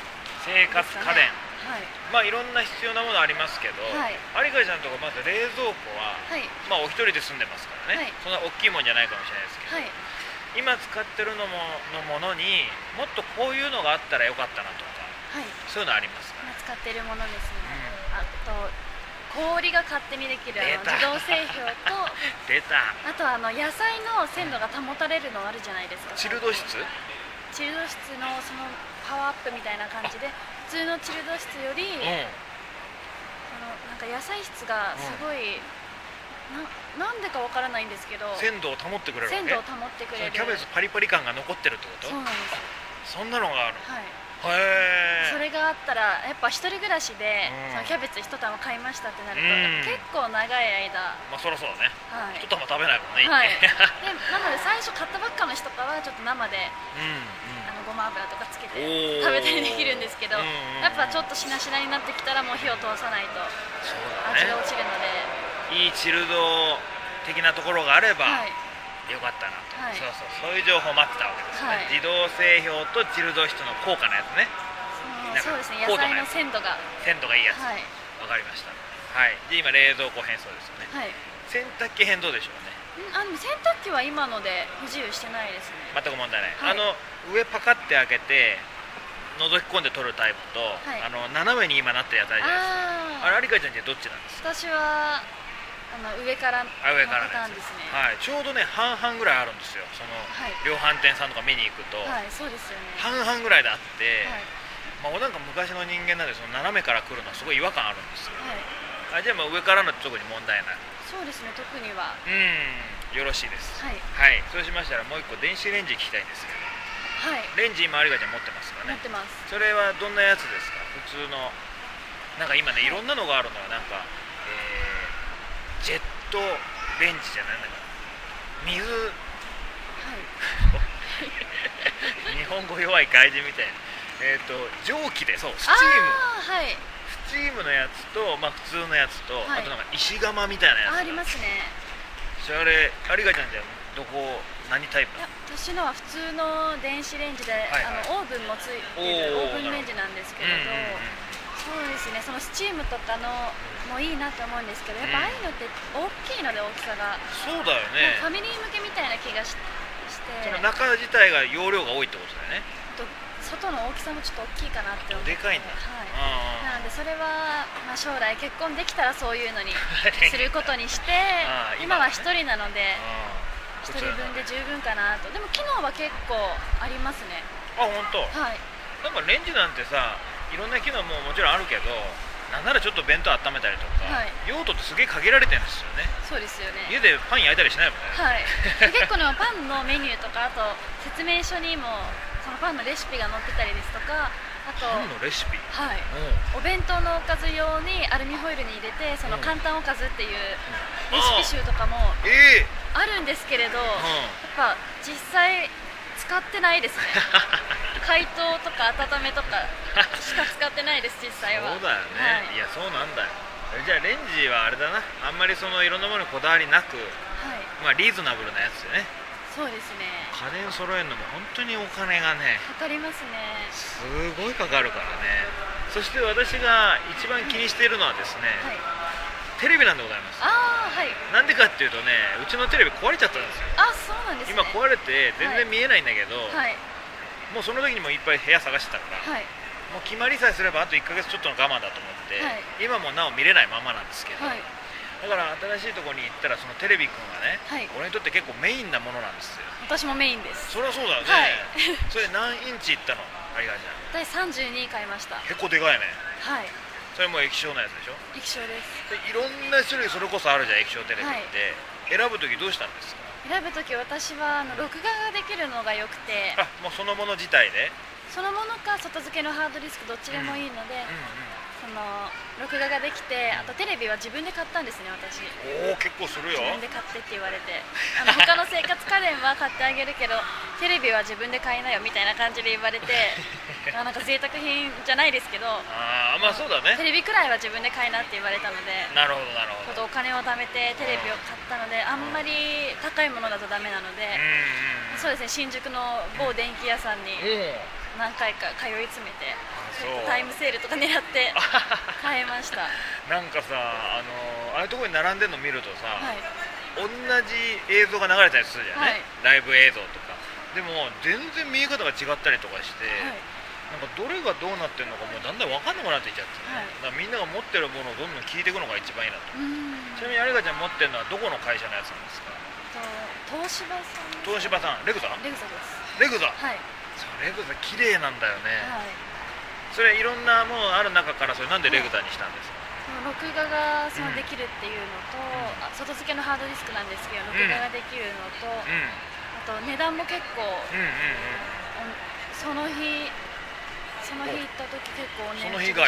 S2: いろんな必要なものありますけど、有香ちゃんのところまず冷蔵庫は、お一人で住んでますからね、そんな大きいもんじゃないかもしれないですけど、今使ってるのものにもっとこういうのがあったらよかったなとか、そういうのありますか？
S3: 今使ってるものですね、あと氷が勝手にできる自動製氷と
S2: 出た、
S3: あと野菜の鮮度が保たれるのあるじゃないですか。
S2: チルド室
S3: のそのパワーアップみたいな感じで、普通のチルド室より、なんか野菜室がすごい、なんでかわからないんですけど
S2: 鮮度を保ってくれるわけ。
S3: 鮮度を保ってくれる。
S2: キャベツパリパリ感が残ってるってこと？
S3: そうなんですよ。
S2: そんなのがある。
S3: それがあったらやっぱ一人暮らしで、そのキャベツ一玉買いましたってなると、結構長い間、
S2: そりゃそうだね、一玉食べないもんね、
S3: なので最初買ったばっかの日とかはちょっと生で、ごま油とかつけて食べたりできるんですけど、やっぱちょっとしなしなになってきたらもう火を通さないと味が落ちるので、
S2: いいチルド的なところがあればよかったなと、そういう情報を待ってたわけですね、自動製氷とチルド室の高価なやつね。
S3: そうですね、野菜の鮮度がいいやつ、
S2: わかりました。で今冷蔵庫変装ですよね、洗濯機変どうでしょうね。
S3: 洗濯機は今ので不自由してないですね。
S2: 全く問題ない、上パカって開けて覗き込んで取るタイプと、斜めに今なってるやつあるじゃないですか。あれ有香ちゃんってどっちなんですか？
S3: 私は上からのパターンですね。
S2: ちょうどね半々ぐらいあるんですよ。その量販店さんとか見に行くと、
S3: そうですよね、
S2: 半々ぐらいであって、俺なんか昔の人間なんでその斜めから来るのはすごい違和感あるんですよ。じゃあ上からの特に問題ない。
S3: そうですね、特には
S2: よろしいです。そうしましたらもう一個電子レンジ聞きたいんですけど、レンジ今有香ちゃん持ってますかね？
S3: 持ってます。
S2: それはどんなやつですか？普通のなんか今ねいろんなのがあるのよ。なんかジェットレンジじゃないんだから水、日本語弱い外人みたいな、蒸気で、そうスチームのやつと、普通のやつと、あとなんか石窯みたいなやつ
S3: ありますね。
S2: それ有香ちゃんじゃ何タイプ？
S3: 私のは普通の電子レンジで、オーブンもついてるオーブンレンジなんですけれど、そうですね、そのスチームとかのもいいなと思うんですけど、やっぱああいうのって大きいので、大きさが
S2: そうだよね、
S3: ファミリー向けみたいな気がして、
S2: その中自体が容量が多いってことだよね。
S3: 外の大きさもちょっと大きいかなって思って。
S2: でかいんだ。
S3: なのでそれは、将来結婚できたらそういうのにすることにして今は一人なので一人分で十分かなと。でも機能は結構ありますね。
S2: 本当？なんかレンジなんてさ、いろんな機能ももちろんあるけど、なんならちょっと弁当温めたりとか、用途ってすげえ限られてるんですよね。
S3: そうですよね。
S2: 家でパン焼いたりしないもんね。
S3: 結構でもパンのメニューとか、あと説明書にもそのパンのレシピが載ってたりですとか、 あと
S2: パンのレシピ、
S3: はい、お弁当のおかず用にアルミホイルに入れてその簡単おかずっていうレシピ集とかもあるんですけれど、やっぱ実際使ってないですね解凍とか温めとかしか使ってないです実際は。
S2: そうだよね、はい、いやそうなんだよ。じゃあレンジはあれだな、あんまりそのいろんなものにこだわりなく、はい、まあリーズナブルなやつでね。
S3: そうですね。
S2: 家電揃えるのも本当にお金がね
S3: かかりますね。
S2: すごいかかるからね。そして私が一番気にしているのはですね、はい、テレビなんでございます。
S3: はい、
S2: なんでかっていうとね、うちのテレビ壊れちゃったんですよ。
S3: そうなんですね。
S2: 今壊れて全然見えないんだけど、はい、もうその時にもいっぱい部屋探してたから、はい、もう決まりさえすればあと1ヶ月ちょっとの我慢だと思って、はい、今もなお見れないままなんですけど、はい、だから新しいところに行ったらそのテレビくんがね、はい、俺にとって結構メインなものなんですよ。
S3: 私もメインです。
S2: そりゃそうだよね、はい、それ何インチいったの？ありがちゃん。
S3: 第32買いました。
S2: 結構でかいね。
S3: はい。
S2: それも液晶のやつでしょ？
S3: 液晶です。
S2: でいろんな種類それこそあるじゃん、液晶テレビって、はい、選ぶときどうしたんですか？
S3: 選ぶとき私は録画ができるのがよくて、
S2: もうそのもの自体で
S3: そのものか外付けのハードディスクどっちでもいいので、その録画ができて、あとテレビは自分で買ったんですね私。
S2: 結構するよ。
S3: 自分で買ってって言われて他の生活家電は買ってあげるけどテレビは自分で買いなよみたいな感じで言われてなんか贅沢品じゃないですけど、
S2: まあそうだね、
S3: テレビくらいは自分で買いなって言われたので、
S2: なるほどなるほど、
S3: ちょっとお金を貯めてテレビを買ったので、あんまり高いものだとダメなので、そうですね、新宿の某電気屋さんに何回か通い詰めて、タイムセールとか狙って買いました
S2: なんかさ、ああいうところに並んでるの見るとさ、はい、同じ映像が流れたりするじゃない、はい、ライブ映像とかでも全然見え方が違ったりとかして、はい、なんかどれがどうなってるのかもうだんだん分かんなくなっていっちゃって、ね、はい、だからみんなが持ってるものをどんどん聞いていくのが一番いいなと。ちなみに有賀ちゃん持ってるのはどこの会社のやつなんですか？
S3: 東芝さん。
S2: 東芝さん、レグザ？
S3: レグザです。
S2: レグザ、
S3: はい、
S2: レグザ綺麗なんだよね、
S3: はい、
S2: それいろんなものある中からそれなんでレグザにしたんですか？
S3: 録画がそのできるっていうのと、外付けのハードディスクなんですけど録画ができるのと、あと値段も結構、その日行った時結構お値打ちして、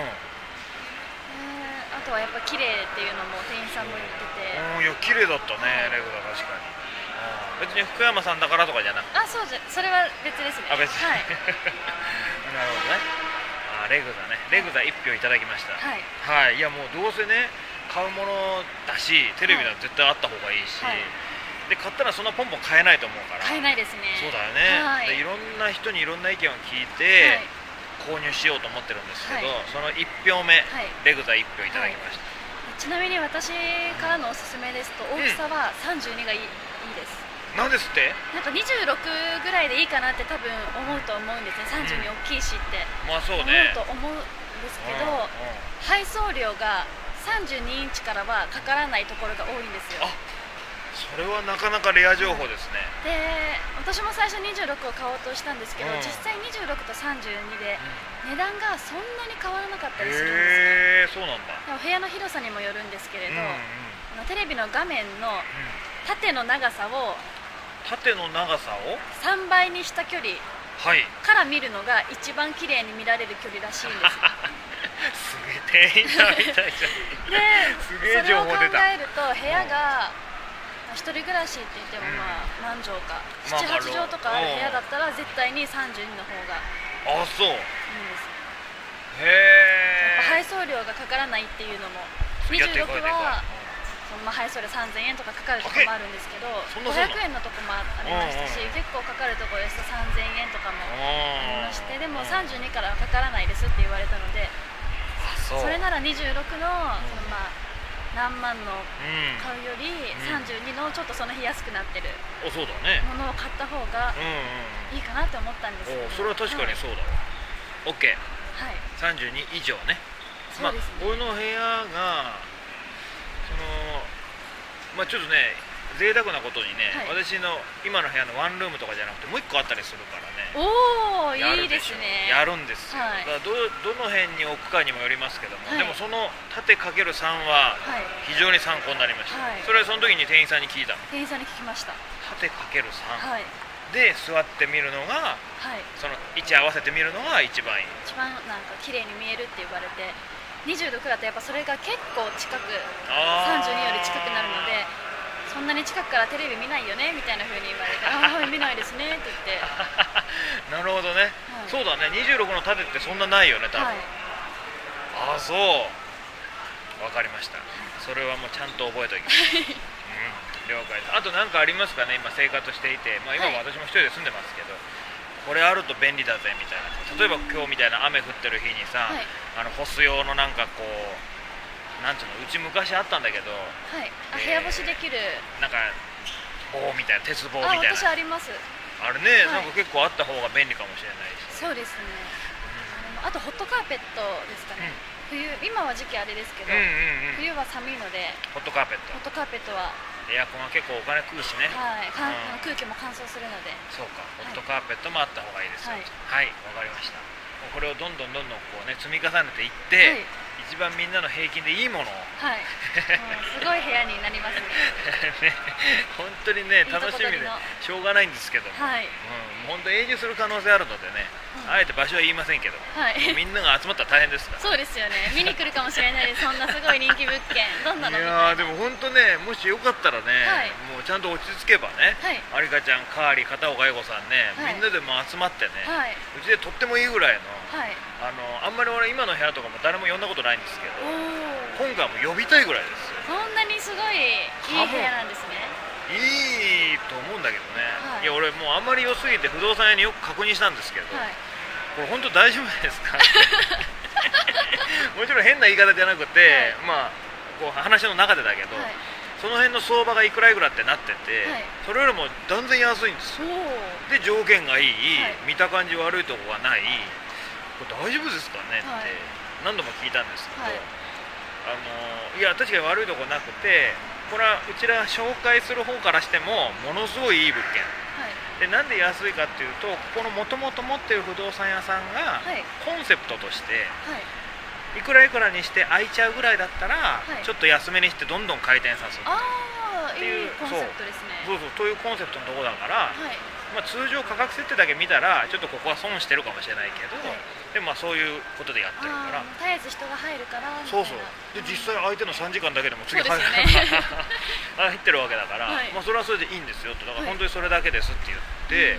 S3: あとはやっぱ綺麗っていうのも店員さんも言ってて、
S2: いや綺麗だったね、レグザ確かに。別に福山さんだからとかじゃなくて、
S3: それは別ですね。
S2: 別に、
S3: はい
S2: なるほどね。レグザね、レグザ1票いただきました。はい、はい、いやもうどうせね買うものだしテレビは絶対あった方がいいし、はい、で買ったらそんなポンポン買えないと思うから。
S3: 買えないですね。
S2: そうだよね、はい、でいろんな人にいろんな意見を聞いて、購入しようと思ってるんですけど、その1票目、レグザ1票いただきました。
S3: ちなみに私からのおすすめですと大きさは32がいいです。
S2: なんですって？
S3: なんか26ぐらいでいいかなって多分思うと思うんですね。32大きいしって
S2: まあそうね
S3: 思うと思うんですけど、配送料が32インチからはかからないところが多いんですよ。
S2: それはなかなかレア情報ですね。
S3: で私も最初26を買おうとしたんですけど、実際26と32で値段がそんなに変わらなかったりするんですよ。
S2: そうなんだ。
S3: でも部屋の広さにもよるんですけれど、テレビの画面の縦の長さを3倍にした距離から見るのが一番綺麗に見られる距離らしいんです
S2: すげえ店員さんみたいじゃんですげえ情報出た。
S3: それを考えると部屋が一人暮らしって言ってもまあ何畳か、7、8畳とかある部屋だったら絶対に32の方が
S2: そういいんです。
S3: へえ。配送料がかからないっていうのも26は配送料3000円とかかかるとこもあるんですけど、500円のとこもありましたし、結構かかるところですと3000円とかもありまして、でも32からはかからないですって言われたので、それなら26の何万の買うより32のちょっとその日安くなってるものを買った方がいいかなって思ったんですけど、
S2: それは確かにそうだわ。 OK、はい、32以上ね。
S3: そうですね。
S2: 俺の部屋がちょっとね贅沢なことにね、私の今の部屋のワンルームとかじゃなくてもう1個あったりするからね。
S3: おー、いいですね。
S2: やるんですよ、だからどの辺に置くかにもよりますけども、でもその縦 ×3 は非常に参考になりました、それはその時に店員さんに聞いたの。
S3: 店員さんに聞きました。
S2: 縦 ×3、 で座ってみるのが、その位置合わせてみるのが一番いい。
S3: 一番なんか綺麗に見えるって言われて、20度くらいだとやっぱそれが結構近く、32より近くなるので、そんなに近くからテレビ見ないよねみたいな風に言われて、ああ見ないですねって言って
S2: なるほどね、そうだね、26の縦ってそんなないよね多分、ああそうわかりました、それはもうちゃんと覚えておきます、了解です。あと何かありますかね、今生活していて、今も私も一人で住んでますけど、これあると便利だぜみたいな、例えば今日みたいな雨降ってる日にさ、干す用のなんかこう、なんていうの、うち昔あったんだけど、
S3: 部屋干しできる
S2: なんか棒みたいな、鉄棒みたいな、
S3: 私あります。
S2: あれね、なんか結構あった方が便利かもしれないし。
S3: そうですね、あとホットカーペットですかね、冬、今は時期あれですけど、冬は寒いので
S2: ホットカーペットはエアコンは結構お金食うしね、
S3: 空気も乾燥するので、
S2: そうか、ホットカーペットもあった方がいいですよ。はい、わかりました。もうこれをどんどんこうね積み重ねていって、一番みんなの平均でいいものを、
S3: すごい部屋になりますね
S2: 本当にね、楽しみでしょうがないんですけども、本当永住する可能性あるのでね、あえて場所は言いませんけど、みんなが集まったら大変ですから。
S3: そうですよね、見に来るかもしれないです、そんなすごい人気物件、どんなのみたいな。
S2: いやでも本当ね、もしよかったらね、もうちゃんと落ち着けばね、有香ちゃん、カーリー、片岡英子さんね、みんなでも集まってね、うちでとってもいいぐらいの、あんまり俺今の部屋とかも誰も呼んだことないんですけど、今回はもう呼びたいぐらいですよ。
S3: そんなにすごいいい部屋なんですね。
S2: いいと思うんだけどね、いや俺もうあんまり良すぎて不動産屋によく確認したんですけど、これ本当大丈夫ですかもちろん変な言い方じゃなくて、まあこう話の中でだけど、その辺の相場がいくらいくらってなってて、それよりも断然安いんですよ。で条件がいい、見た感じ悪いとこがない、これ大丈夫ですかねって何度も聞いたんですけど、いや確かに悪いとこなくて、これはうちら紹介する方からしてもものすごいいい物件、でなんで安いかっていうと、ここのもともと持っている不動産屋さんがコンセプトとして、いくらいくらにして空いちゃうぐらいだったら、ちょっと安めにしてどんどん回転させるっていう
S3: コンセプトですね。
S2: というコンセプトのところだから、通常価格設定だけ見たらちょっとここは損してるかもしれないけど、でもそういうことでやってるから、
S3: 絶えず人が入るから、
S2: そうで実際相手の3時間だけでも次入ってるわけだから、それはそれでいいんですよと、だから本当にそれだけですって言って、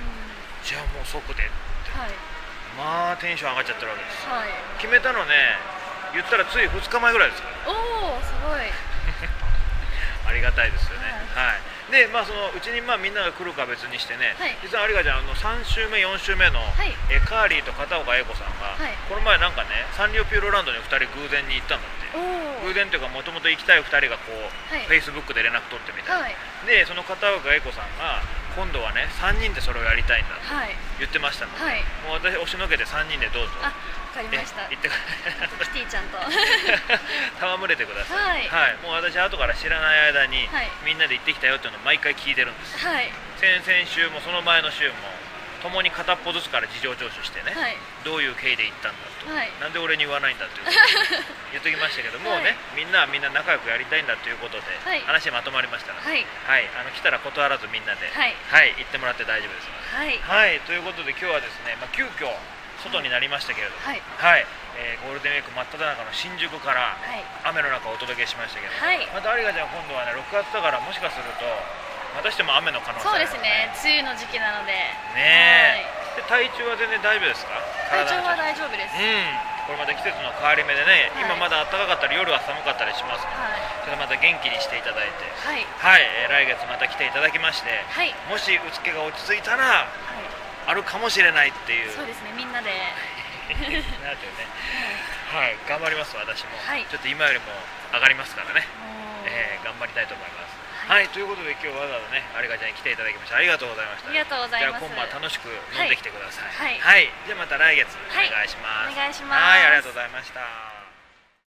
S2: じゃあもう即でって、まあテンション上がっちゃってるわけです、決めたのね、言ったらつい2日前ぐらいですから。
S3: おお、すごい
S2: ありがたいですよね。でそのうちにみんなが来るか別にしてね、実は有香ちゃん3週目4週目の、カーリーと片岡英子さんが、この前なんかね、サンリオピューロランドに2人偶然に行ったんだって。偶然というかもともと行きたい2人がこう、フェイスブックで連絡取ってみたいな、でその片岡英子さんが今度はね3人でそれをやりたいんだって言ってましたので、もう私押しのけて3人でどうぞ。
S3: わかりました。
S2: 行って
S3: キティちゃんと
S2: 戯れてください。もう私後から知らない間に、みんなで行ってきたよっていうのを毎回聞いてるんです。先々週もその前の週も共に片っぽずつから事情聴取してね、どういう経緯で行ったんだと、なんで俺に言わないんだって言っときましたけど、もうねみんな仲良くやりたいんだということで、話まとまりましたので、来たら断らずみんなで、行ってもらって大丈夫です。ということで今日はですね、急遽外になりましたけれども、ゴールデンウィーク真っ只中の新宿から雨の中お届けしましたけど、また有香ちゃん今度はね6月だから、もしかするとまたしても雨の可能性ある。
S3: そうですね、梅雨の時期なので
S2: で体調は全然大丈夫ですか？
S3: 体調は大丈夫です。
S2: これまた季節の変わり目でね、今まだ暖かかったり夜は寒かったりしますので、それまた元気にしていただいて、来月また来ていただきまして、もしうつけが落ち着いたら、あるかもしれないっていう。
S3: そうですね、みんなで
S2: なんていうね、頑張ります。私も、ちょっと今よりも上がりますからね、頑張りたいと思います。ということで今日わざわざね有香ちゃんに来ていただきましてありがとうございました。
S3: ありがとうございます。
S2: じゃあ今晩楽しく飲んできてください。じゃあまた来月お願いします。
S3: お願いします。
S2: ありがとうございました。